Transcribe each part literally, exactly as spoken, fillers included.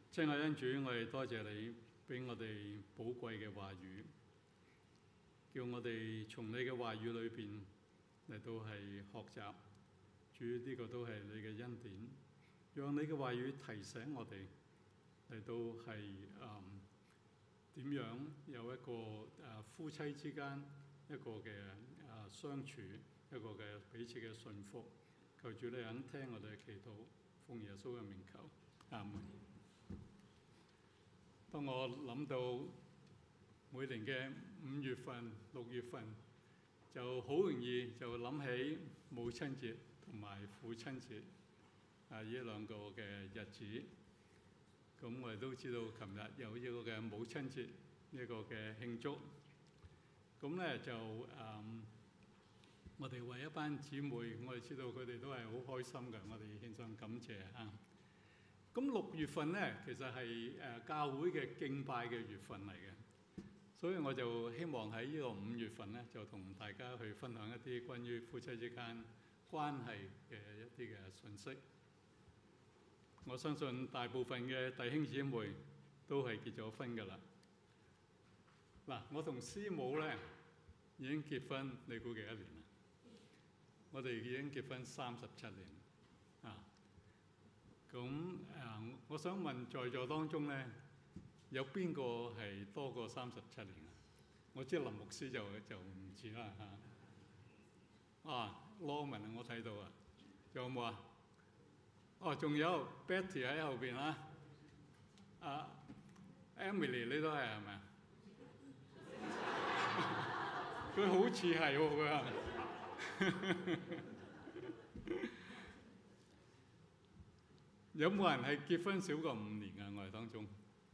親愛恩主，我哋多謝你俾我哋寶貴嘅話語，叫我哋從你嘅話語裏邊嚟到係學習。主，呢個都係你嘅恩典，讓你嘅話語提醒我哋嚟到係誒點樣有一個誒、啊、夫妻之間一個嘅誒、啊、相處，一個嘅彼此嘅信服。求主你肯聽我哋嘅祈禱，奉耶穌嘅名求，阿門。當我諗到每年嘅五月份、六月份，就好容易就諗起母親節同埋父親節啊，呢兩個嘅日子。咁我哋都知道，琴日有呢個嘅母親節呢個嘅慶祝。咁咧就誒、嗯，我哋為一班姊妹，我哋知道佢哋都係好開心嘅，我哋獻上感謝啊！咁六月份咧，其實係誒教會嘅敬拜嘅月份嚟嘅，所以我就希望喺呢個五月份咧，就同大家去分享一啲關於夫妻之間關係嘅一啲嘅信息。我相信大部分嘅弟兄姊妹都係結咗婚㗎啦。嗱，我同師母咧已經結婚，你估幾多年啊？我哋已經結婚三十七年啊！咁誒、呃，我想問在座當中咧，有邊個係多過三十七年啊？我知林牧師就就唔知啦嚇。啊，Norman 我睇到啊，仲有冇啊？哦，仲有 Betty 喺後邊啊。啊 ，Emily 你都係係咪啊？佢好似係喎，佢係。有冇人係結婚少過五年啊？我哋當中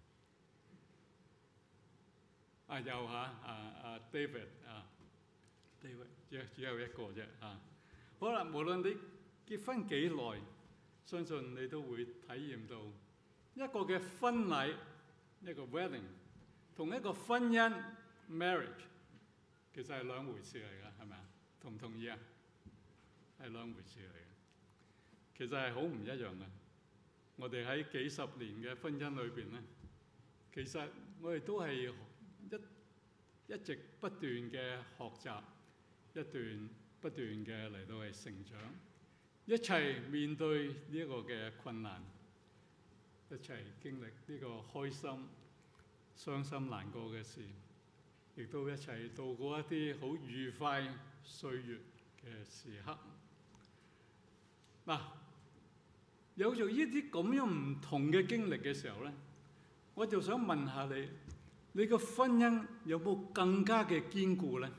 啊，有嚇啊啊 David 啊 David，只只有一個啫啊。好啦，無論你結婚幾耐，相信你都會體驗到一個嘅婚禮，一個 wedding， 同一個婚姻 marriage， 其實係兩回事嚟㗎，係咪啊？同唔同意啊？係兩回事嚟嘅，其實係好唔一樣嘅。我哋喺幾十年嘅婚姻裏邊咧，其實我哋都係一一直不斷嘅學習，一段不斷嘅嚟到係成長，一齊面對呢一個嘅困難，一齊經歷呢個開心、傷心難過嘅事，亦都一齊度過一啲好愉快歲月嘅時刻。嗱，有咗呢啲咁樣唔同嘅經歷嘅時候咧，我就想問下你，你個婚姻有冇更加嘅堅固咧？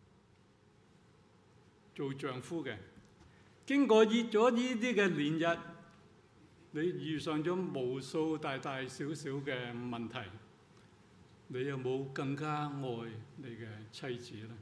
做丈夫嘅，經過熱咗呢啲嘅年日，你遇上咗無數大大小小嘅問題，你有冇更加愛你嘅妻子咧？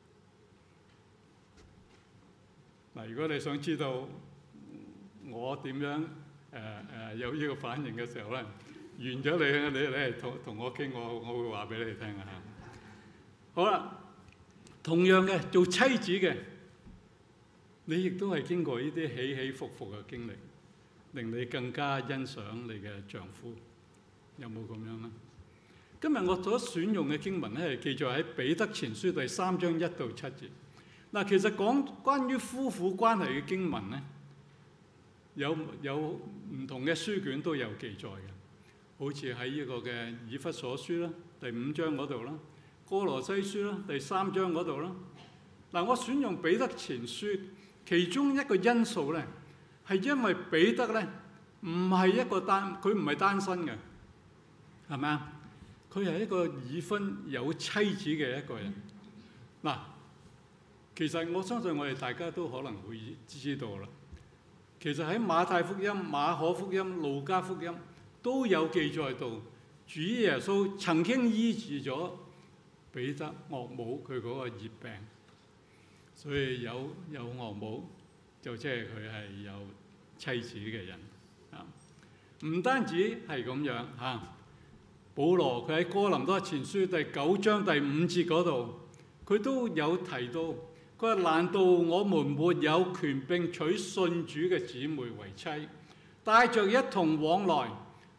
嗱，如果你想知道我點樣誒誒、呃呃、有呢個反應嘅時候咧，完咗你你你係同同我傾，我我會話俾你聽啊！好啦，同樣嘅做妻子嘅，你亦都係經過呢啲起起伏伏嘅經歷，令你更加欣賞你嘅丈夫，有冇咁樣咧？今日我所選用嘅經文咧，係記載喺彼得前書第三章一到七節。嗱，其實講關於夫婦關係嘅經文咧，有有唔同嘅書卷都有記載嘅，好似喺呢個嘅以弗所書啦，第五章嗰度啦，哥羅西書啦，第三章嗰度啦。嗱，我選用彼得前書，其中一個因素咧，係因為彼得咧唔係一個單，佢唔係單身嘅，係咪啊？佢係一個已婚有妻子嘅一個人。嗱，其實我相信我哋大家都可能會知道啦。其實喺馬太福音、馬可福音、路加福音都有記載到，主耶穌曾經醫治咗彼得岳母佢嗰個熱病，所以有有岳母就即係佢係有妻子嘅人啊。唔單止係咁樣嚇，保羅佢喺哥林多前書第九章第五節嗰度，佢都有提到。佢話：難道我們沒有權並娶信主嘅姊妹為妻，帶着一同往來，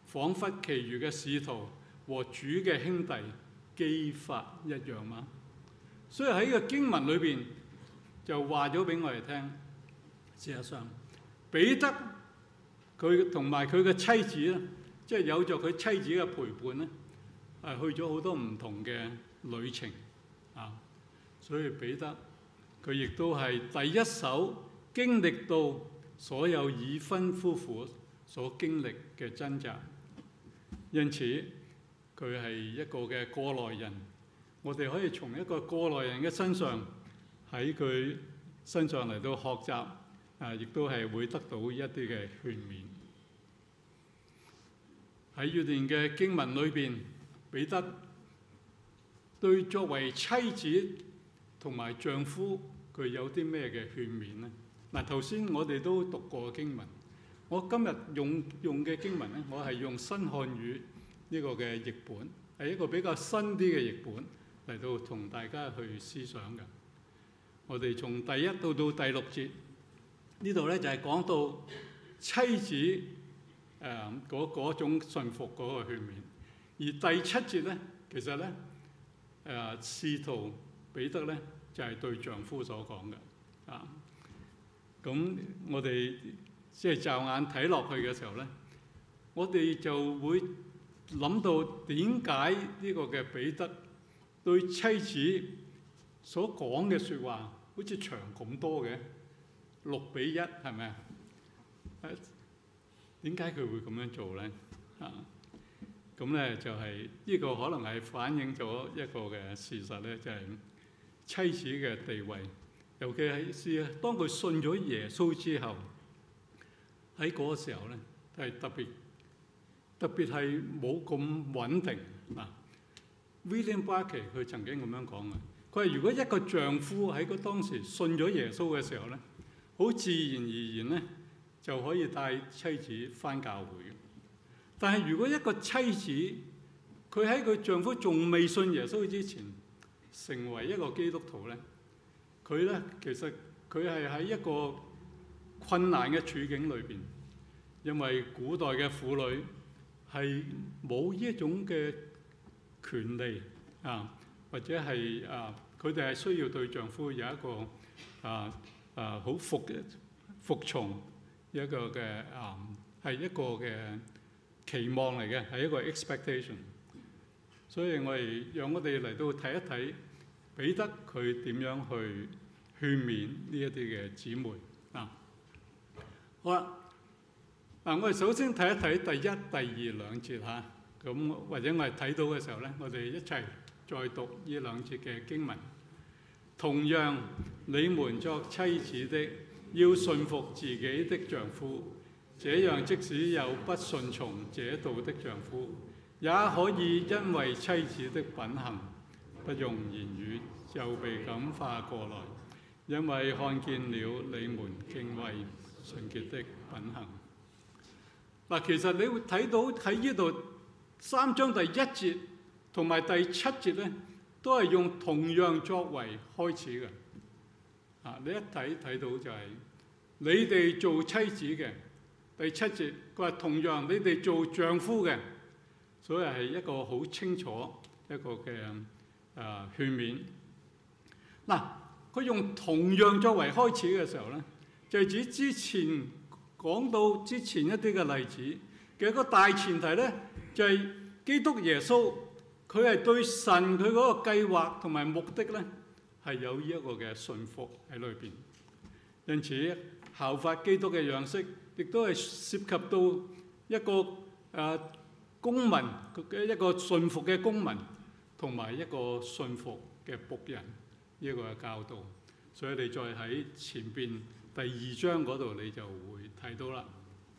彷彿其餘嘅使徒和主嘅兄弟磯法一樣嗎？所以喺個經文裏邊就話咗俾我哋聽，事實上彼得佢同埋佢嘅妻子咧，即係有咗佢妻子嘅陪伴咧，係去咗好多唔同嘅旅程啊。所以彼得佢亦都係第一手經歷到所有已婚夫婦所經歷嘅掙扎，因此佢係一個嘅過來人。我哋可以從一個過來人嘅身上喺佢身上嚟到學習，啊，亦都係會得到一啲嘅勸勉。喺呢段嘅經文裏邊，彼得對作為妻子同埋丈夫佢有啲咩嘅勸勉呢？嗱，頭先我哋都讀過經文，我今日用用嘅經文咧，我係用新漢語呢個嘅譯本，係一個比較新啲嘅譯本嚟到同大家去思想嘅。我哋從第一到到第六節呢度咧，就係講到妻子誒嗰嗰種順服嗰個勸勉，而第七節咧，其實咧誒使徒彼得咧就係對丈夫所講嘅啊。咁我哋即係驟眼睇落去嘅時候咧，我哋就會諗到點解呢個嘅彼得對妻子所講嘅説話好似長咁多嘅，六比一係咪啊？點解佢會咁樣做咧？啊，咁咧就係呢個可能係反映咗一個嘅事實咧，就係妻子嘅地位。尤其係是當佢信咗耶穌之後，喺嗰個時候咧，係特別特別係冇咁穩定嗱。William Barclay 佢曾經咁樣講嘅，佢話如果一個丈夫喺個當時信咗耶穌嘅時候咧，好自然而然咧就可以帶妻子返教會。但係如果一個妻子佢喺佢丈夫仲未信耶穌之前，成為一個基督徒咧，佢咧其實佢係喺一個困難嘅處境裏邊，因為古代嘅婦女係冇呢一種嘅權利啊，或者係啊，佢哋係需要對丈夫有一個啊啊好服嘅服從一個嘅啊係一個嘅期望嚟嘅，係一個 expectation。所以我哋讓我哋嚟到睇一睇彼得佢點樣去勸勉呢一啲嘅姊妹啊。好啦，嗱，我哋首先睇一睇第一、第二兩節嚇，咁或者我哋睇到嘅時候咧，我哋一齊再讀呢兩節嘅經文。同樣，你們作妻子的要順服自己的丈夫，這樣即使有不順從這道的丈夫，也可以因為妻子的品行，不用言語就被感化過來，因為看見了你們敬畏純潔的品行。嗱，其實你會睇到喺呢度三章第一節同埋第七節咧，都係用同樣作為開始嘅。啊，你一睇睇到就係、是、你哋做妻子嘅，第七節佢話同樣你哋做丈夫嘅，所以係一個好清楚一個嘅啊勸勉。嗱，佢用同樣作為開始嘅時候咧，就係、是、指之前講到之前一啲嘅例子嘅一個大前提咧，就係、是、基督耶穌佢係對神佢嗰個計劃同埋目的咧係有呢一個嘅信服喺裏邊。因此效法基督嘅樣式，亦都係涉及到一個誒、呃、公民嘅一個信服嘅公民，同埋一個信服嘅僕人呢一個嘅教導。所以你再喺前邊第二章嗰度，你就會睇到啦。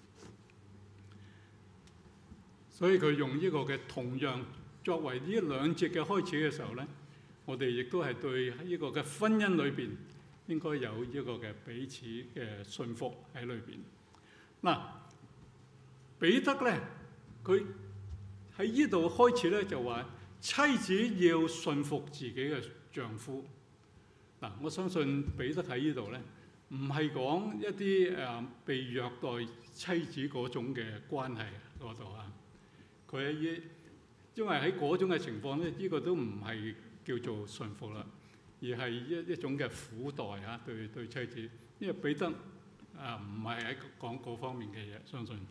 所以佢用呢個嘅同樣作為呢兩節嘅開始嘅時候咧，我哋亦都係對呢個嘅婚姻裏邊應該有呢個嘅彼此嘅信服喺裏邊。嗱，彼得咧，佢喺呢度開始咧就話妻子要信服自己嘅丈夫。嗱，我相信彼得喺呢度咧，唔係講一啲誒被虐待妻子嗰種嘅關係嗰度啊， 佢喺因為喺嗰種嘅情況咧，呢、這個都唔係叫做順服啦，而係一一種嘅苦待嚇對對妻子。因為彼得啊唔係喺講嗰方面嘅嘢，相信。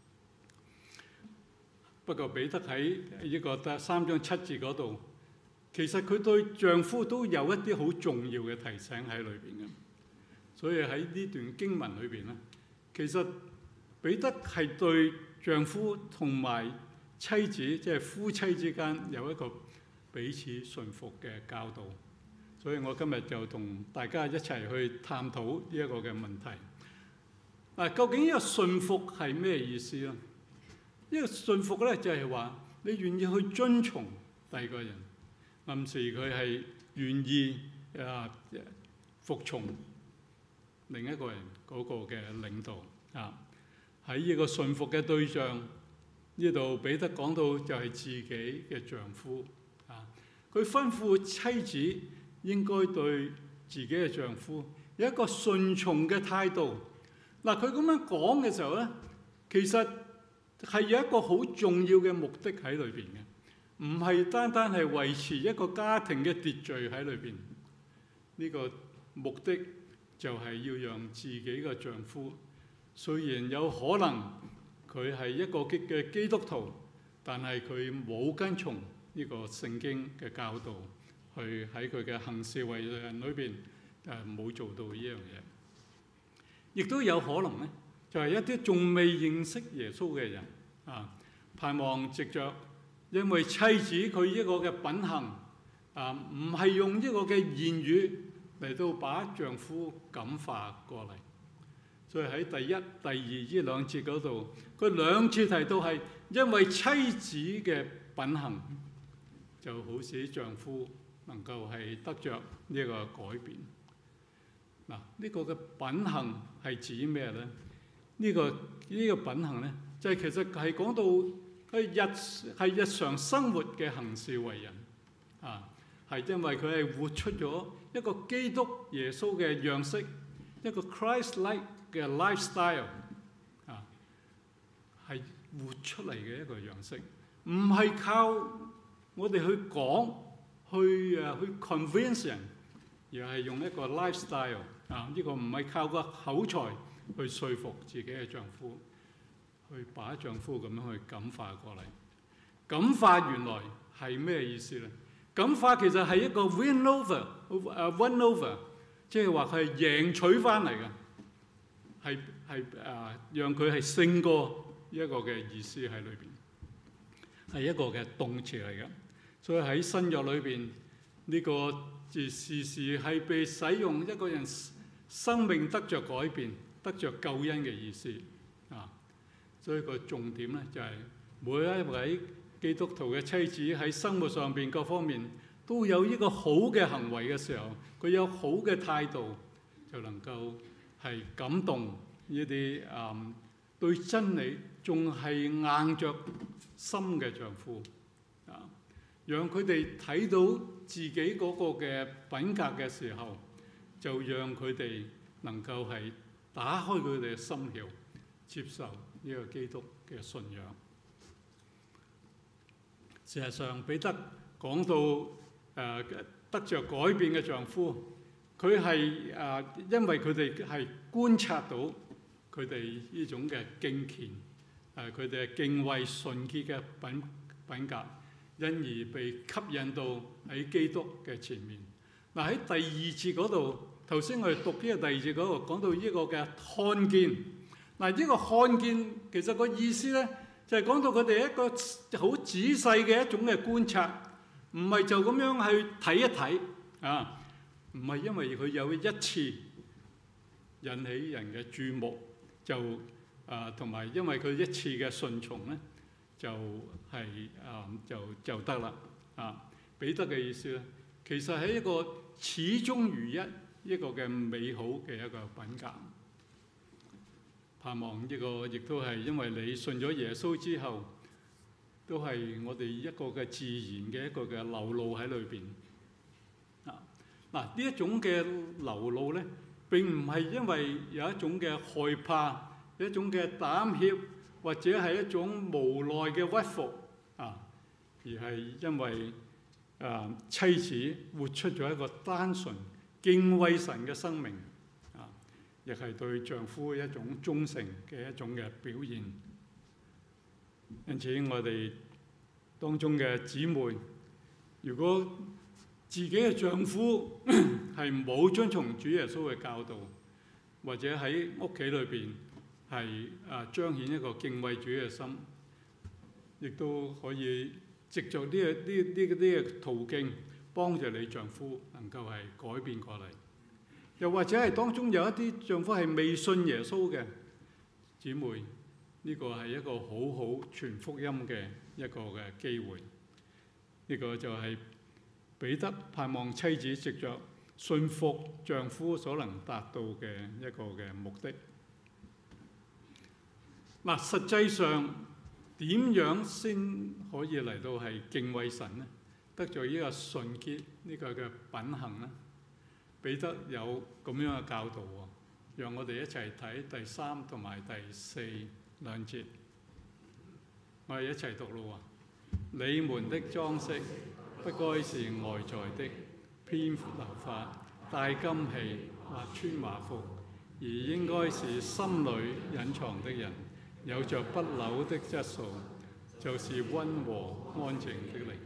不過彼得喺呢個第三章七節嗰度，其實佢對丈夫都有一啲好重要嘅提醒喺裏邊嘅。所以喺呢段經文裏邊咧，其實彼得係對丈夫同埋妻子，即係夫妻之間有一個彼此順服嘅教導。所以我今日就同大家一齊去探討呢一個嘅問題。嗱，究竟呢個順服係咩意思咧？呢個順服咧就係話你願意去遵從第二個人，暗示佢係願意啊服從另一個人嗰個嘅領導啊。喺呢個順服嘅對象呢度，彼得講到就係自己嘅丈夫啊。佢吩咐妻子應該對自己嘅丈夫有一個順從嘅態度。嗱，佢咁樣講嘅時候咧，其實係有一個好重要嘅目的喺裏邊嘅，唔係單單係維持一個家庭嘅秩序喺裏邊。呢個目的就係要讓自己嘅丈夫，雖然有可能佢係一個激嘅基督徒，但係佢冇跟從呢個聖經嘅教導，去喺佢嘅行事為人裏邊誒冇做到呢樣嘢。亦都有可能咧，就係一啲仲未認識耶穌嘅人啊，盼望藉着因為妻子佢一個嘅品行啊，唔係用一個嘅言語嚟到把丈夫感化過嚟。所以喺第一、第二呢兩節嗰度，佢兩次提到係因為妻子嘅品行，就好使丈夫能夠係得着呢個改變。嗱，呢個嘅品行係指咩咧？呢個呢個品行咧，就係其實係講到佢日係日常生活嘅行事為人啊，係因為佢係活出咗一個基督耶穌嘅樣式，一個 Christ-like 嘅 lifestyle 啊，係活出嚟嘅一個樣式，唔係靠我哋去講去誒去 convince 人，而係用一個 lifestyle 啊，呢個唔係靠個口才去説服自己嘅丈夫，去把丈夫咁樣去感化過嚟。感化原來係咩意思咧？感化其實係一個 win over 誒 win over，即係話佢係贏取翻嚟嘅，係係誒讓佢係勝過一個嘅意思喺裏邊，係一個嘅動詞嚟嘅。所以喺新約裏邊呢個字時時係被使用一個人生命得着改變、得着救恩嘅意思啊。所以個重點咧就係每一位基督徒嘅妻子喺生活上邊各方面都有呢個好嘅行為嘅時候，佢有好嘅態度，就能夠係感動呢啲誒對真理仲係硬着心嘅丈夫啊，讓佢哋睇到自己嗰個嘅品格嘅時候，就讓佢哋能夠係打開佢哋嘅心竅，接受呢個基督嘅信仰。事實上，彼得講到誒、呃、得着改變嘅丈夫，佢係誒因為佢哋係觀察到佢哋呢種嘅敬虔，誒佢哋係敬畏純潔嘅品品格，因而被吸引到喺基督嘅前面。嗱、呃、喺第二節嗰度，頭先我哋讀呢個第二節嗰度講到呢個嘅看見。嗱、呃、呢、這個看見其實個意思咧，就係、是、講到佢哋一個好仔細嘅一種嘅觀察，唔係就咁樣去睇一睇啊，唔係因為佢有一次引起人嘅注目，就啊同埋因為佢一次嘅順從咧，就係、是、啊就就得啦啊。彼得嘅意思咧，其實係一個始終如一一個嘅美好嘅一個品格。盼望呢個亦都係因為你信咗耶穌之後，都係我哋一個嘅自然嘅一個嘅流露喺裏邊。啊嗱，呢一種嘅流露咧，並唔係因為有一種嘅害怕、有一種嘅膽怯，或者係一種無奈嘅屈服啊，而係因為啊妻子活出咗一個單純敬畏神嘅生命啊，亦係對丈夫一種忠誠嘅一種嘅表現。因此，我哋當中嘅姊妹，如果自己嘅丈夫係冇遵從主耶穌嘅教導，或者喺屋企裏邊係啊彰顯一個敬畏主嘅心，亦都可以藉著呢個呢呢呢個途徑幫助你丈夫能夠係改變過嚟。又或者係當中有一啲丈夫係未信耶穌嘅姊妹，呢個係一個好好傳福音嘅一個嘅機會。呢個就係彼得盼望妻子藉著信服丈夫所能達到嘅一個嘅目的。嗱，實際上點樣先可以嚟到係敬畏神呢？得咗呢個純潔呢個嘅品行呢？彼得有咁樣嘅教導喎，讓我哋一齊睇第三同埋第四兩節。我哋一齊讀咯喎，你們的裝飾不該是外在的，編頭髮、戴金器或穿華服，而應該是心裏隱藏的人，有着不朽的質素，就是溫和安靜的靈。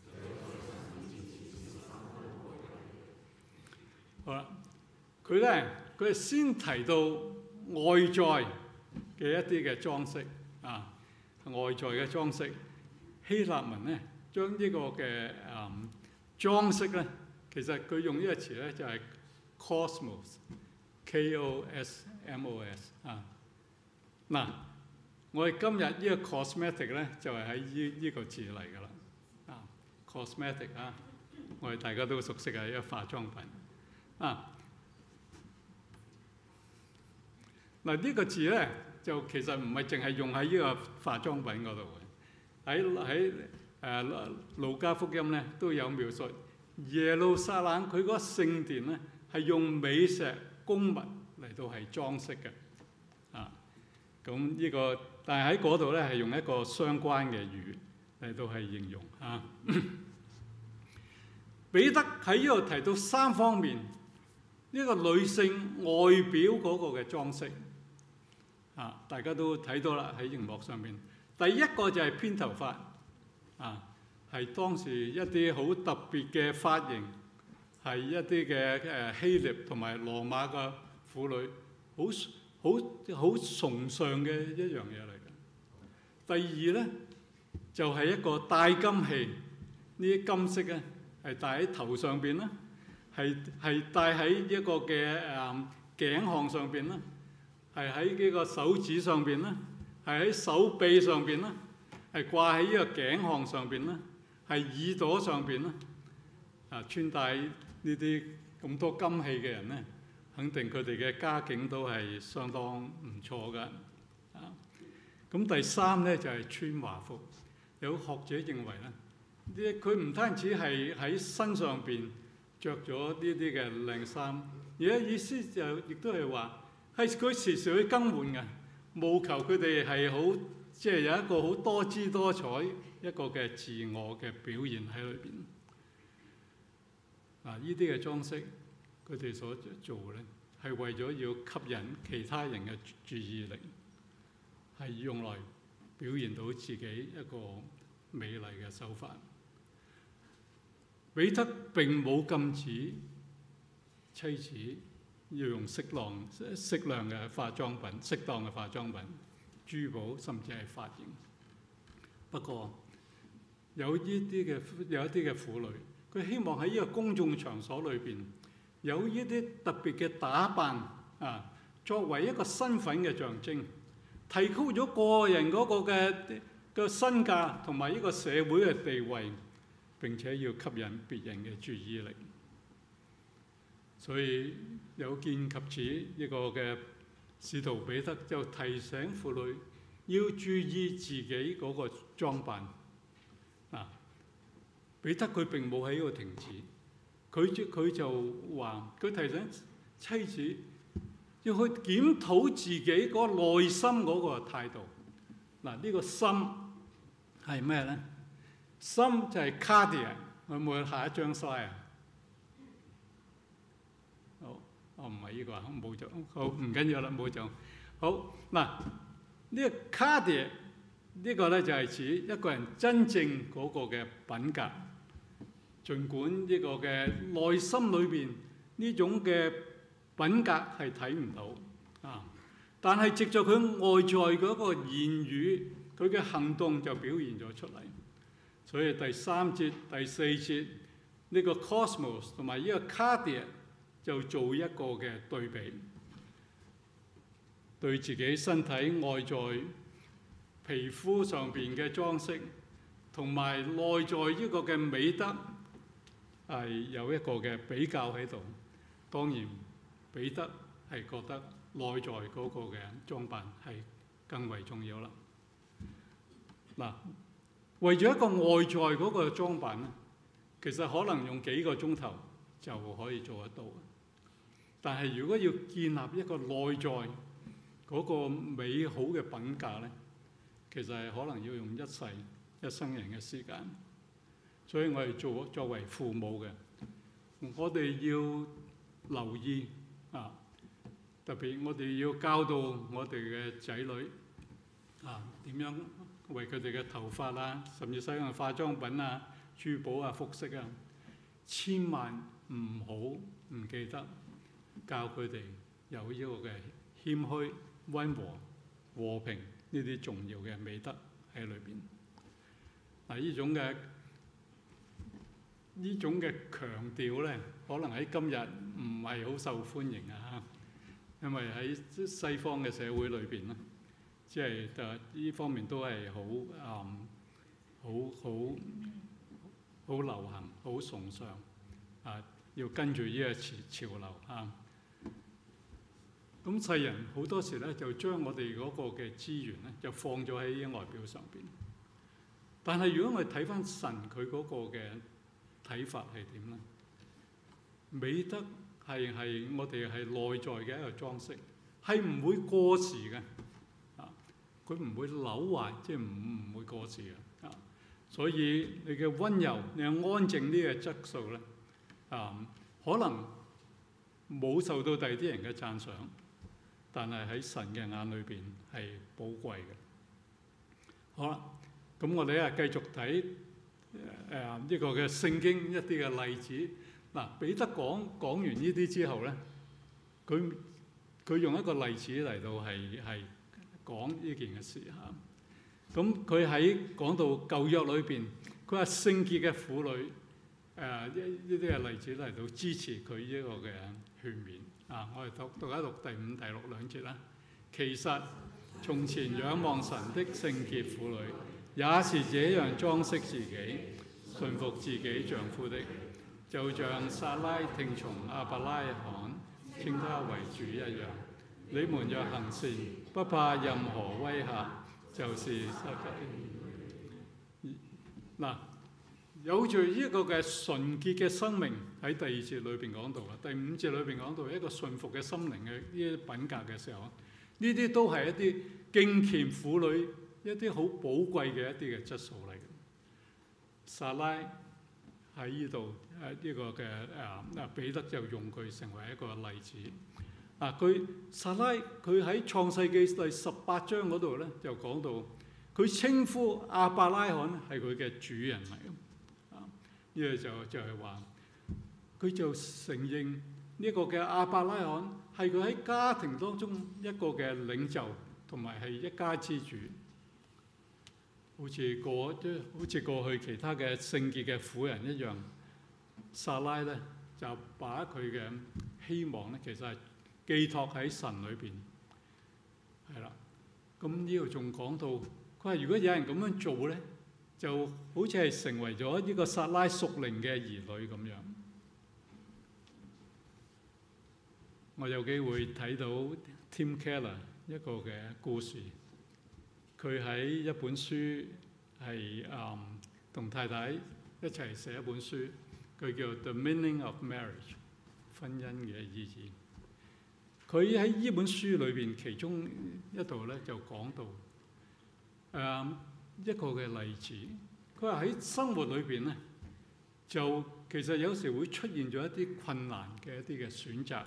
好啦，佢咧佢係先提到外在嘅一啲嘅裝飾啊，外在嘅裝飾。希臘文咧將呢個嘅誒、嗯、裝飾咧，其實佢用呢個詞咧就係 cosmos，K O S M O S 啊。嗱，我哋今日呢個 cosmetic 咧就係喺呢呢個字嚟㗎啦。啊 ，cosmetic 啊，我哋大家都熟悉嘅一個化妝品。啊，嗱呢個字咧就其實唔係淨係用喺呢個化妝品嗰度嘅，喺喺誒路加福音咧都有描述耶路撒冷佢嗰個聖殿咧係用美石公物嚟到係裝飾嘅。啊，咁呢個但係喺嗰度咧係用一個相關嘅語嚟到係形容啊。彼得喺呢度提到三方面。呢個女性外表嗰個嘅裝飾啊，大家都睇到啦喺熒幕上面。第一個就係編頭髮啊，係當時一啲好特別嘅髮型，係一啲嘅誒希臘同埋羅馬嘅婦女好好好崇尚嘅一樣嘢嚟嘅。第二咧就係、是、一個戴金器，呢啲金飾咧係戴喺頭上邊啦。係係戴喺一個嘅誒頸項上邊啦，係喺呢個手指上邊啦，係喺手臂上邊啦，係掛喺呢個頸項上邊啦，係耳朵上邊啦。啊，穿戴呢啲咁多金器嘅人咧，肯定佢哋嘅家境都係相當唔錯㗎。啊，咁第三咧就係、是、穿華服。有學者認為咧，呢佢唔單止係喺身上邊着咗呢啲嘅靚衫，而家意思就亦都係話係佢時時去更換嘅，務求佢哋係好即係有一個好多姿多彩一個嘅自我嘅表現喺裏邊。嗱，呢啲嘅裝飾佢哋所做咧係為咗要吸引其他人嘅注意力，係用來表現到自己一個美麗嘅手法。彼得並冇禁止妻子要用適當適量嘅化妝品、適當嘅化妝品、珠寶，甚至係髮型。不過有呢啲嘅有一啲嘅婦女，佢希望喺呢個公眾場所裏邊有呢啲特別嘅打扮啊，作為一個身份嘅象徵，提高咗個人嗰個嘅嘅身價同埋呢個社會嘅地位。並且要吸引別人嘅注意力，所以有見及此，呢個嘅使徒彼得就提醒婦女要注意自己嗰個裝扮。嗱，彼得佢並冇喺呢度停止，佢佢就話佢提醒妻子要去檢討自己嗰個內心嗰個態度。嗱，呢個心係咩咧？ 心就係 cardia， 我有冇下一張 slide 啊？好，我唔係呢個啊，冇咗。好，唔緊要啦，冇咗。好嗱，呢個 cardia 呢個咧就係指一個人真正嗰個嘅品格，儘管呢個嘅內心裏邊呢種嘅品格係睇唔到啊，但係藉著佢外在嗰個言語，佢嘅行動就表現咗出嚟。所以第三節、第四節呢個 cosmos 同埋呢個 cardia 就做一個嘅對比，對自己身體外在皮膚上邊嘅裝飾，同埋內在呢個嘅美德係有一個嘅比較喺度。當然，彼得係覺得內在嗰個嘅裝扮係更為重要啦。嗱，為咗一個外在嗰個裝扮咧，其實可能用幾個鐘頭就可以做得到。但係如果要建立一個內在嗰個美好嘅品格咧，其實係可能要用一世一生人嘅時間。所以我哋做作為父母嘅，我哋要留意啊，特別我哋要教導我哋嘅仔女啊，點樣為佢哋嘅頭髮啊，甚至使用化妝品啊、珠寶啊、服飾啊，千萬唔好唔記得教佢哋有呢個嘅謙虛、溫和、和平呢啲重要嘅美德喺裏邊。嗱，呢種嘅呢種嘅強調咧，可能喺今日唔係好受歡迎啊，因為喺西方嘅社會裏邊咧，即係誒呢方面都係好誒好好好流行、好崇尚啊，要跟住呢個潮潮流啊。咁世人好多時咧，就將我哋嗰個嘅資源咧，就放咗喺外表上邊。但係如果我哋睇翻神佢嗰個嘅睇法係點咧？美德係係我哋係內在嘅一個裝飾，係唔會過時嘅啊！佢唔會朽壞，即係唔唔會過時嘅啊！所以你嘅溫柔、你嘅安靜呢個質素咧啊，可能冇受到第二啲人嘅讚賞，但係喺神嘅眼裏邊係寶貴嘅。好啦，咁我哋啊繼續睇誒呢個嘅聖經一啲嘅例子。嗱，彼得講講完呢啲之後咧，佢佢用一個例子嚟到係係講呢件嘅事嚇。咁佢喺講到舊約裏邊，佢話聖潔嘅婦女誒呢呢啲嘅例子嚟到支持佢呢個嘅勸勉啊。我哋讀讀一讀第五、第六兩節啦。其實從前仰望神的聖潔婦女，也是這樣裝飾自己、順服自己丈夫的，就像撒拉聽從亞伯拉罕，稱他為主一樣。你們若行善，不怕任何威嚇，就是嗱，有住呢個嘅純潔嘅生命喺第二節裏邊講到啊，第五節裏邊講到一個順服嘅心靈嘅呢啲品格嘅時候，呢啲都係一啲敬虔婦女一啲好寶貴嘅一啲嘅質素嚟嘅。撒拉喺呢度誒呢個嘅誒啊彼得就用佢成為一個例子。啊，佢撒拉佢喺創世記第十八章嗰度咧就講到，佢稱呼亞伯拉罕係佢嘅主人嚟嘅。啊，呢個就就係話，佢就承認呢個嘅亞伯拉罕係佢喺家庭當中一個嘅領袖，同埋係一家之主。好似過即係好似過去其他嘅聖潔嘅婦人一樣，撒拉咧就把佢嘅希望咧，其實係寄託喺神裏邊，係啦。咁呢度仲講到，佢話如果有人咁樣做咧，就好似係成為咗呢個撒拉屬靈嘅兒女咁樣。我有機會睇到 Tim Keller 一個嘅故事，佢喺一本書係誒同太太一齊寫一本書，佢叫 The Meaning of Marriage， 婚姻嘅意義。佢喺呢本書裏邊其中一度咧就講到誒、嗯、一個嘅例子， 佢話喺生活裏邊咧，就其實有時會出現咗一啲困難嘅一啲嘅選擇。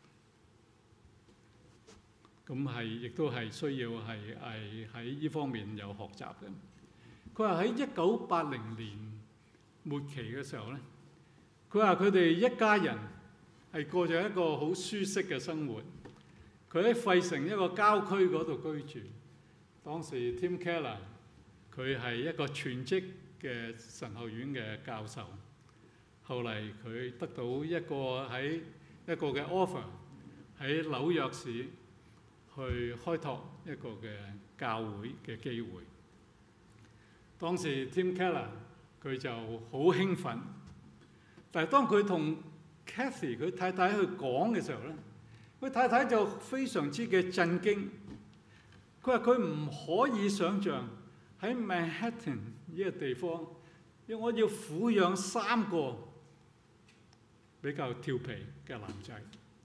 咁係亦都係需要係係喺呢方面有學習嘅。佢話喺一九八零年末期嘅時候咧，佢話佢哋一家人係過咗一個好舒適嘅生活。佢喺費城一個郊區嗰度居住。當時 Tim Keller 佢係一個全職嘅神學院嘅教授。後嚟佢得到一個喺一個嘅 offer 喺紐約市去開拓一個嘅教會嘅機會。當時 Tim Keller 佢就好興奮，但係當佢同 Kathy 佢太太去講嘅時候咧，佢太太就非常之嘅震驚。佢話佢唔可以想像喺 Manhattan 呢個地方，要我要撫養三個比較調皮嘅男仔。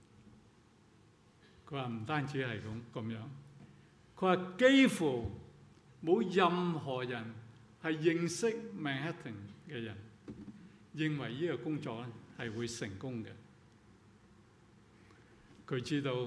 佢話唔單止係咁咁樣，佢話幾乎冇任何人係認識 Manhattan 嘅人認為呢個工作咧係會成功嘅。佢知道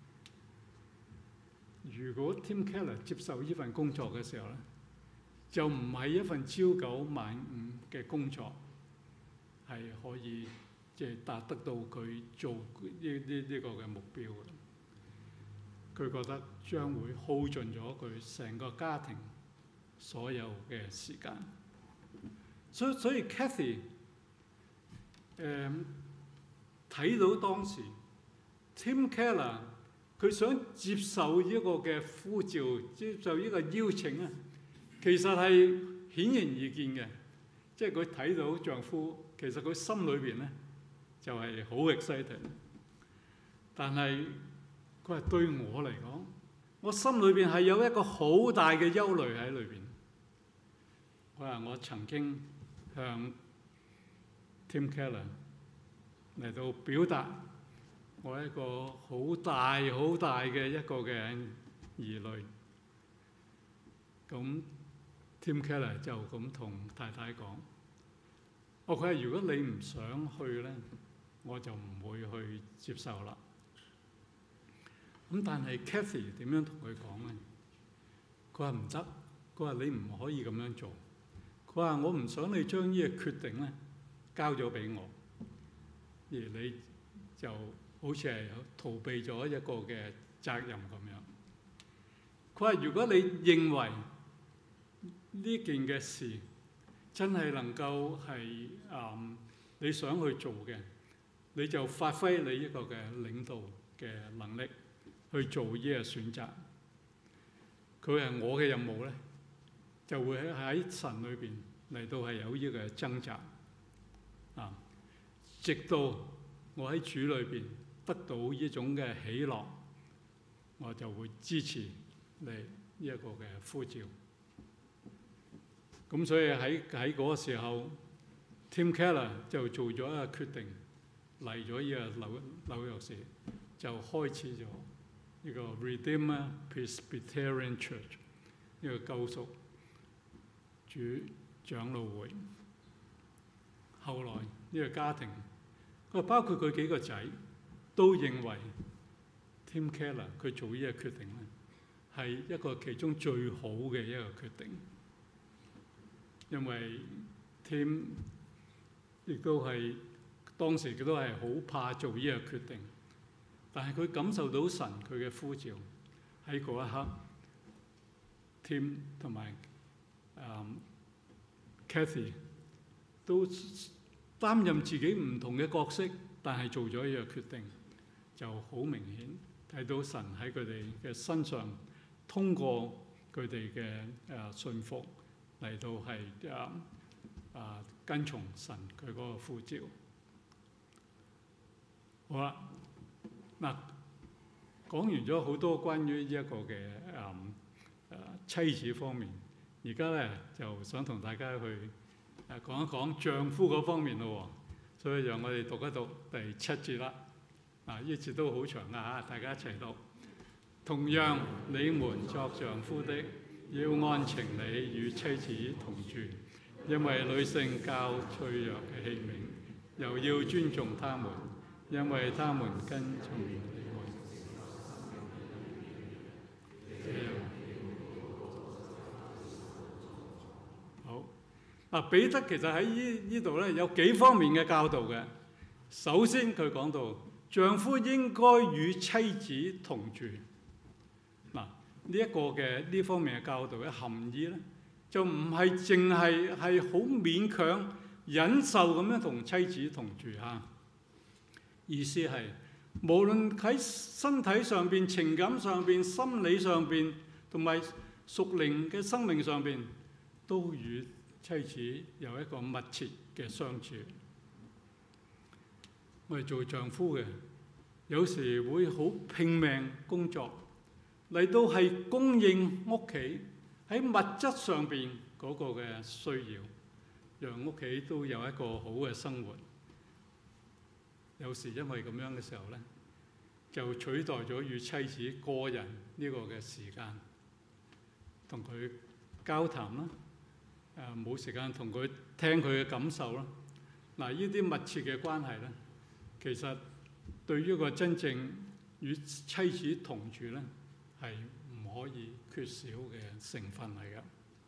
如果 Tim Keller 接受呢份工作嘅時候咧，就唔係一份朝九晚五嘅工作，係可以即係達得到佢做呢呢呢個嘅目標嘅。佢覺得將會耗盡咗佢成個家庭所有嘅時間。所以所以 Kathy 誒睇到當時 Tim Keller 佢想接受呢個嘅呼召，接受呢個邀請啊，其實係顯然易見嘅。即係佢睇到丈夫，其實佢心裏邊咧就係好 excited。但係佢話對我嚟講，我心裏邊係有一個好大嘅憂慮喺裏邊。佢話我曾經向 Tim Keller 嚟到表達我一個好大好大嘅一個嘅疑慮。咁 Tim Keller 就咁同太太講：我佢話如果你唔想去咧，我就唔會去接受啦。咁但係 Kathy 點樣同佢講咧？佢話唔得，佢話你唔可以咁樣做。佢話我唔想你將呢個決定咧交咗俾我，而你就好似係逃避咗一個嘅責任咁樣。佢話如果你認為呢件嘅事真係能夠係誒你想去做嘅，你就發揮你一個嘅領導嘅能力去做呢個選擇。佢係我嘅任務咧，就會喺神裏邊嚟到係有呢個掙扎啊，直到我喺主裏邊得到呢種嘅喜樂，我就會支持你呢一個嘅呼召。咁所以喺喺嗰個時候 ，Tim Keller 就做咗一個決定，嚟咗呢個紐紐約市，就開始咗呢個 Redeemer Presbyterian Church 呢個救贖主長老會。後來呢個家庭，佢包括佢幾個仔，都認為 Tim Keller 佢做呢個決定咧，係一個其中最好嘅一個決定。因為 Tim 亦都係當時佢都係好怕做呢個決定，但係佢感受到神佢嘅呼召，喺嗰一刻 ，Tim 同埋誒 Kathy 都擔任自己唔同嘅角色，但係做咗呢個決定，就好明顯睇到神喺佢哋嘅身上，通過佢哋嘅誒信服。嚟到係啊啊跟從神佢嗰個呼召。好啦，嗱講完咗好多關於呢一個嘅誒誒妻子方面，而家咧就想同大家去誒講一講丈夫嗰方面咯。所以讓我哋讀一讀第七節啦。啊，呢節都好長啊嚇，大家一齊讀。同樣，你們作丈夫的，要按情理與妻子同住， 因為女性較脆弱嘅器皿，又要尊重她們，因為她們跟從你們。好，嗱，彼得其實喺呢呢度咧有幾方面嘅教導嘅。首先佢講到丈夫應該與妻子同住。嗱，呢一個嘅呢方面嘅教導嘅含義咧，就唔係淨係係好勉強忍受咁樣同妻子同住嚇。意思係無論喺身體上邊、情感上邊、心理上邊，同埋屬靈嘅生命上邊，都與妻子有一個密切嘅相處。我哋做丈夫嘅，有時會好拼命工作，嚟到係供應屋企喺物質上邊嗰個嘅需要，讓屋企都有一個好嘅生活。有時因為咁樣嘅時候咧，就取代咗與妻子個人呢個嘅時間，同佢交談啦，誒冇時間同佢聽佢嘅感受啦。嗱，呢啲密切嘅關係咧，其實對於一個真正與妻子同住咧，係唔可以缺少嘅成分嚟㗎。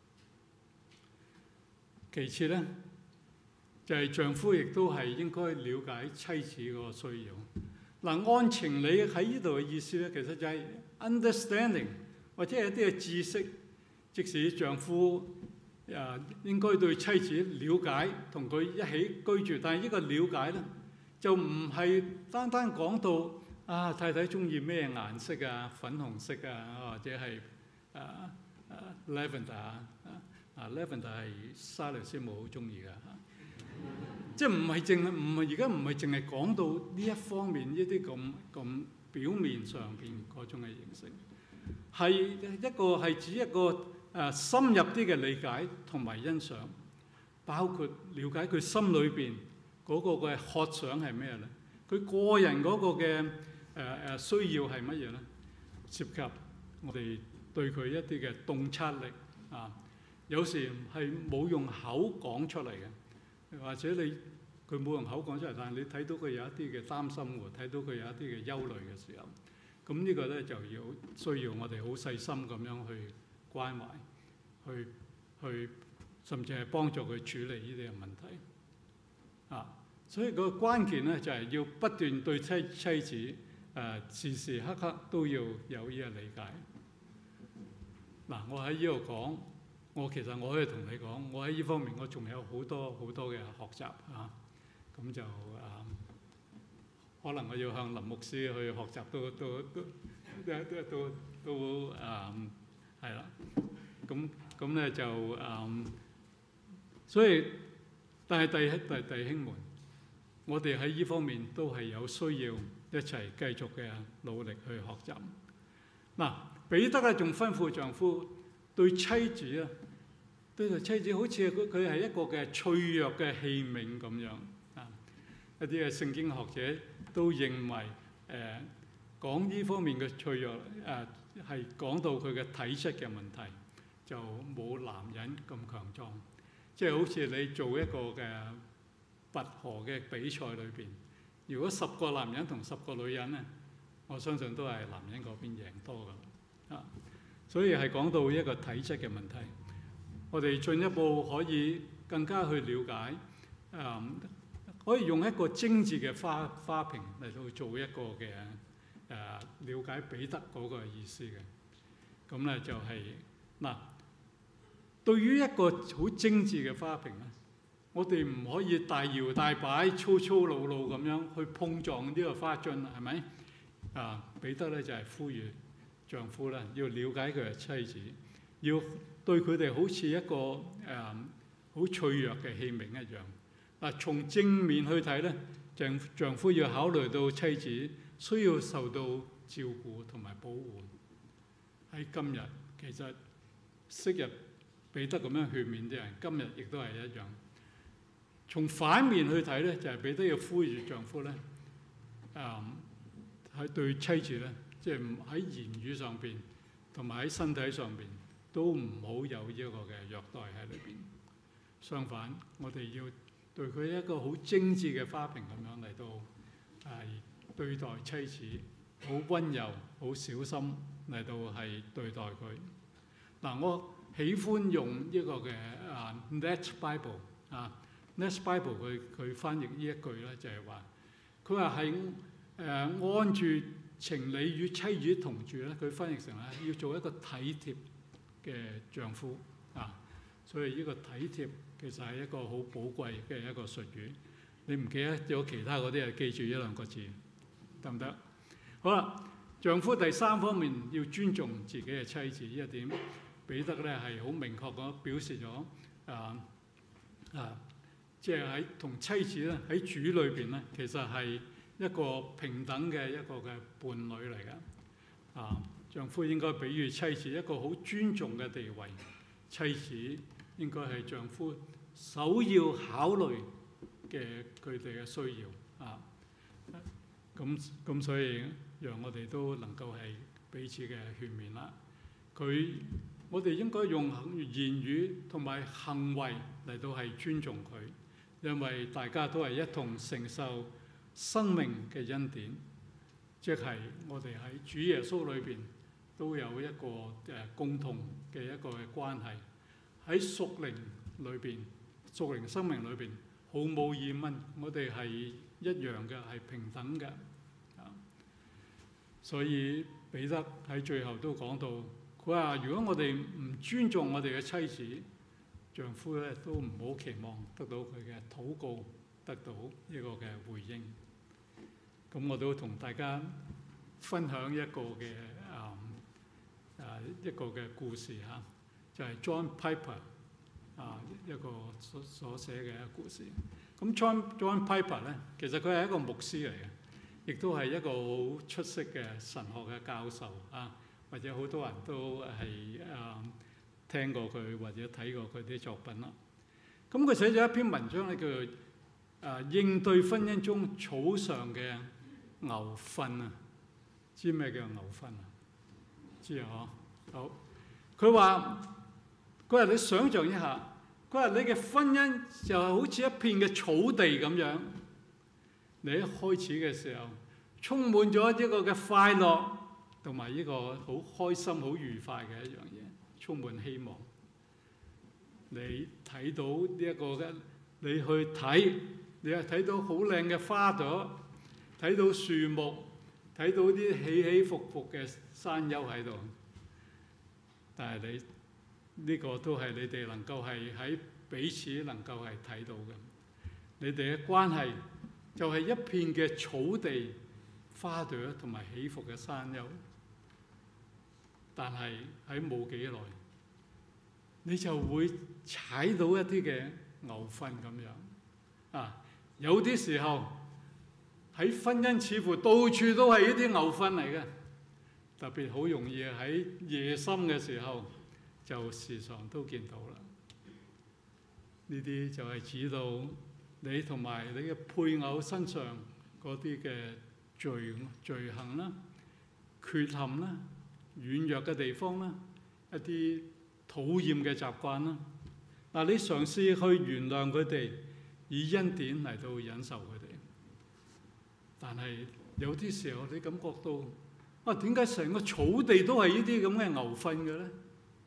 其次咧，就係丈夫亦都係應該了解妻子個需要。嗱，按情理喺呢度嘅意思咧，其實就係 understanding 或者係一啲嘅知識。即使丈夫誒應該對妻子了解，同佢一起居住，但係呢個了解咧，就唔係單單講到啊太太中意咩顏色啊，粉紅色啊，或者係誒誒 lavender 啊，啊 lavender 係沙律師母好中意㗎嚇。即係唔係淨係唔係而家唔係淨係講到呢一方面呢啲咁咁表面上邊嗰種嘅認識，係一個係指一個誒深入啲嘅理解同埋欣賞，包括了解佢心裏邊嗰個嘅渴想係咩咧？佢個人嗰個嘅誒誒需要係乜嘢咧？涉及我哋對佢一啲嘅洞察力啊，有時係冇用口講出嚟嘅。或者你佢冇用口講出嚟，但係你睇到佢有一啲嘅擔心喎，睇到佢有一啲嘅憂慮嘅時候，咁呢個咧就要需要我哋好細心咁樣去關懷，去去甚至係幫助佢處理呢啲嘅問題啊。所以個關鍵咧就係要不斷對妻妻子誒、呃、時時刻刻都要有呢個理解。嗱、啊，我喺呢度講。我其實我可以同你講，我喺呢方面我仲有好多好多嘅學習嚇，咁、啊、就誒、啊，可能我要向林牧師去學習，都都都都都都誒係啦。咁咁咧就誒、啊，所以但係弟弟弟兄們，我哋喺呢方面都係有需要一齊繼續嘅努力去學習。嗱、啊，彼得咧仲吩咐丈夫。對妻子啊，對個妻子好似佢佢係一個嘅脆弱嘅器皿咁樣啊！一啲嘅聖經學者都認為誒講呢方面嘅脆弱誒係講到佢嘅體質嘅問題，就冇男人咁強壯。即係好似你做一個嘅拔河嘅比賽裏邊，如果十個男人同十個女人咧，我相信都係男人嗰邊贏多㗎啊！所以係講到一個體質嘅問題，我哋進一步可以更加去了解，誒、嗯、可以用一個精緻嘅花花瓶嚟到做一個嘅誒了解彼得嗰個意思嘅。咁咧就係、是、嗱，對於一個好精緻嘅花瓶咧，我哋唔可以大搖大擺、粗粗魯魯咁樣去碰撞呢個花樽，係咪？啊，彼得咧就係、是、呼籲丈夫咧要了解佢嘅妻子，要對佢哋好似一個誒好、呃、脆弱嘅器皿一樣。嗱，從正面去睇咧，丈丈夫要考慮到妻子需要受到照顧同埋保護。喺今日其實昔日彼得咁樣勸勉啲人，今日亦都係一樣。從反面去睇咧，就係、是、彼得要呼籲丈夫咧，誒、呃、喺對妻子咧。即係唔喺言語上邊，同埋喺身體上邊，都唔好有呢一個嘅虐待喺裏邊。 相反，我哋要對佢一個好精緻嘅花瓶咁樣嚟到係對待妻子，好溫柔、好小心嚟到係對待佢。嗱，我喜歡用一個嘅啊 Net Bible 啊 Net Bible 佢佢翻譯呢一句咧，就係話佢話係誒按住情理與妻子同住咧，佢翻譯成咧要做一個體貼嘅丈夫啊。所以呢個體貼其實係一個好寶貴嘅一個術語。你唔記得咗其他嗰啲，就記住呢兩個字，得唔得？好啦，丈夫第三方面要尊重自己嘅妻子，呢一點彼得咧係好明確咁表示咗啊啊，即係喺同妻子咧喺主裏邊咧，其實係一個平等嘅一個嘅伴侶嚟嘅。啊，丈夫應該俾予妻子一個好尊重嘅地位，妻子應該係丈夫首要考慮嘅佢哋嘅需要啊。咁咁所以讓我哋都能夠係彼此嘅勸勉啦。佢我哋應該用言語同埋行為嚟到係尊重佢，因為大家都係一同承受生命嘅恩典，即係我哋喺主耶穌裏邊都有一個誒共同嘅一個嘅關係。喺屬靈裏邊、屬靈生命裏邊，毫無疑問，我哋係一樣嘅，係平等嘅。所以彼得喺最後都講到，佢話：如果我哋唔尊重我哋嘅妻子，丈夫咧都唔好期望得到佢嘅禱告，得到呢個嘅回應。咁我都同大家分享一個嘅啊啊一個嘅故事嚇。就係 John Piper 啊，一個所所寫嘅一個故事。咁 John John Piper 咧，其實佢係一個牧師嚟嘅，亦都係一個好出色嘅神學嘅教授啊，或者好多人都係啊聽過佢或者睇過佢啲作品啦。咁佢寫咗一篇文章咧，叫做啊應對婚姻中草上嘅牛糞啊。知咩叫牛糞啊？知啊？嗬，好。佢話。佢話：你想像一下，佢話你嘅婚姻就係好似一片嘅草地咁樣。你一開始嘅時候，充滿咗一個嘅快樂，同埋呢個好開心、好愉快嘅一樣嘢，充滿希望。你睇到呢一個嘅，你去睇，你係睇到好靚嘅花朵，睇到樹木，睇到啲起起伏伏嘅山丘喺度。但係你呢個都係你哋能夠係喺彼此能夠係睇到嘅，你哋嘅關係就係一片嘅草地、花朵同埋起伏嘅山丘。但係喺冇幾耐，你就會踩到一啲嘅牛糞咁樣啊！有啲時候喺婚姻似乎到處都係呢啲牛糞嚟嘅，特別好容易喺夜深嘅時候。就時常都見到啦。呢啲就係指到你同埋你嘅配偶身上嗰啲嘅罪罪行啦、缺陷啦、軟弱嘅地方啦、一啲討厭嘅習慣啦。嗱，你嘗試去原諒佢哋，以恩典嚟到忍受佢哋。但係有啲時候你感覺到啊，點解成個草地都係呢啲咁嘅牛糞嘅咧？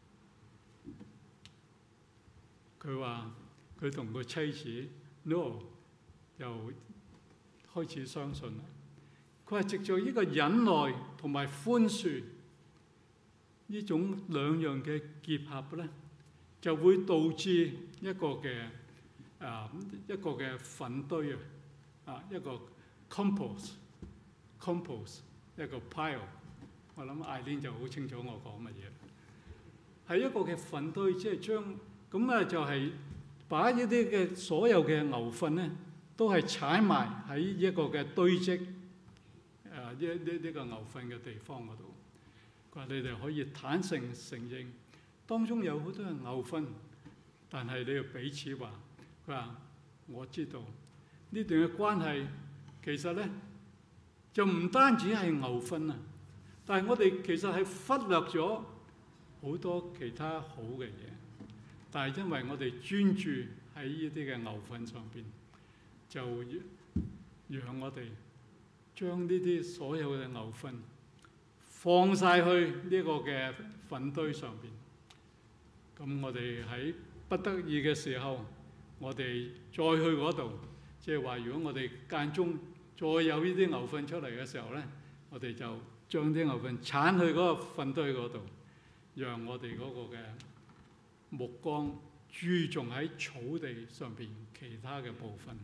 佢話：佢同個妻子 No 又開始相信啦。佢話藉著呢個忍耐同埋寬恕呢種兩樣嘅結合咧，就會導致一個嘅啊一個嘅糞堆啊啊一個 compost compost 一個 pile。我諗艾蓮就好清楚我講乜嘢，係一個嘅糞堆，即係將。咁啊，就係把呢啲嘅所有嘅牛糞咧，都係踩埋喺一個嘅堆積誒呢呢呢個牛糞嘅地方嗰度。佢話：你哋可以坦誠承認，當中有好多嘅牛糞，但係你要彼此話。佢話：我知道呢段嘅關係其實咧就唔單止係牛糞啊，但係我哋其實係忽略咗好多其他好嘅嘢。但係因為我哋專注喺呢啲嘅牛糞上邊，就讓我哋將呢啲所有嘅牛糞放晒去呢個嘅糞堆上邊。咁我哋喺不得已嘅時候，我哋再去嗰度，即係話如果我哋間中再有呢啲牛糞出嚟嘅時候咧，我哋就將啲牛糞鏟去嗰個糞堆嗰度，讓我哋嗰個嘅目光注重喺草地上邊其他嘅部分。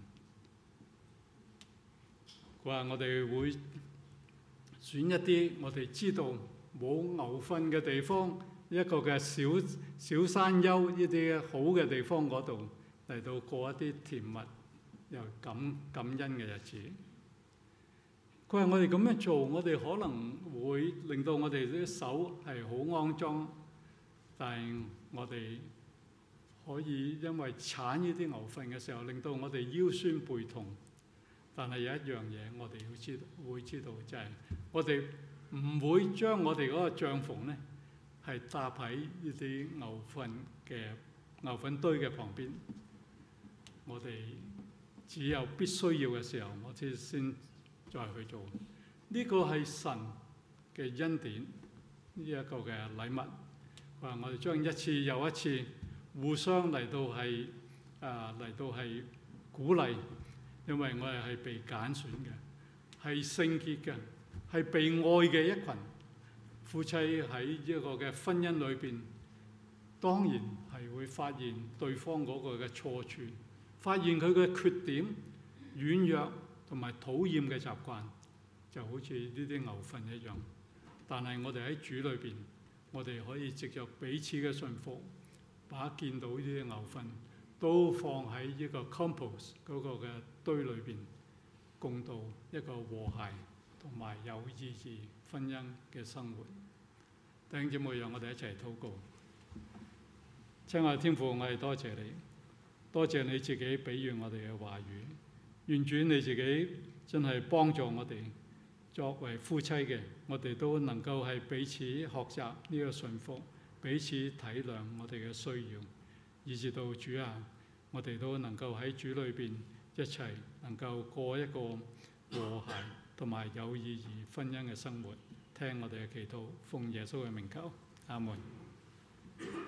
佢話我哋會選一啲我哋知道冇牛糞嘅地方，一個嘅小小山丘呢啲好嘅地方嗰度嚟到過一啲甜蜜又感感恩嘅日子。佢話我哋咁樣做，我哋可能會令到我哋啲手係好骯髒，但係我哋可以因為鏟呢啲牛糞嘅時候，令到我哋腰酸背痛。但係有一樣嘢我哋要知道，會知道就係我哋唔會將我哋嗰個帳篷咧係搭喺呢啲牛糞嘅牛糞堆嘅旁邊。我哋只有必須要嘅時候，我先先再去做。呢個係神嘅恩典，呢一個嘅禮物。話我哋將一次又一次互相嚟到係啊嚟到係鼓勵，因為我哋係被揀選嘅，係聖潔嘅，係被愛嘅一群。夫妻喺呢個嘅婚姻裏邊，當然係會發現對方嗰個嘅錯處，發現佢嘅缺點、軟弱同埋討厭嘅習慣，就好似呢啲牛糞一樣。但係我哋喺主裏邊，我哋可以藉着彼此嘅順服，把見到呢啲牛糞都放喺呢個 compost 嗰個嘅堆裏邊，共度一個和諧同埋有意義婚姻嘅生活。弟兄姊妹，讓我哋一齊禱告。親愛的天父，我哋多謝你，多謝你自己俾予我哋嘅話語。願主你自己真係幫助我哋，作為夫妻嘅，我哋都能夠係彼此學習呢個順服，彼此體諒我哋嘅需要，以至到主啊，我哋都能夠喺主裏邊一齊能夠過一個和諧同埋有意義婚姻嘅生活。聽我哋嘅祈禱，奉耶穌嘅名求，阿門。